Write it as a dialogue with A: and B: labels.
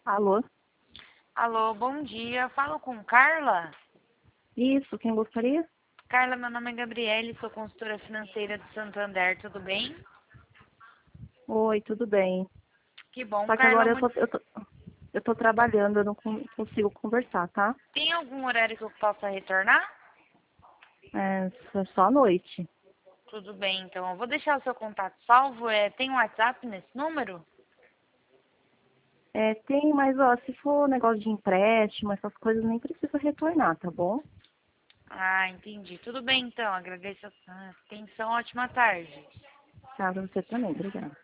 A: Alô?
B: Alô, bom dia. Falo com Carla.
A: Isso, quem gostaria?
B: Carla, meu nome é Gabriele, sou consultora financeira de Santander, tudo bem?
A: Oi, tudo bem.
B: Que bom,
A: Só que
B: Carla.
A: agora eu tô trabalhando, eu não consigo conversar, tá?
B: Tem algum horário que eu possa retornar?
A: Só à noite.
B: Tudo bem, então. Eu vou deixar o seu contato salvo. Tem um WhatsApp nesse número?
A: Tem, mas ó, se for negócio de empréstimo, essas coisas nem precisa retornar, tá bom?
B: Ah, entendi. Tudo bem, então. Agradeço a atenção. Ótima tarde.
A: Tá, pra você também, obrigada.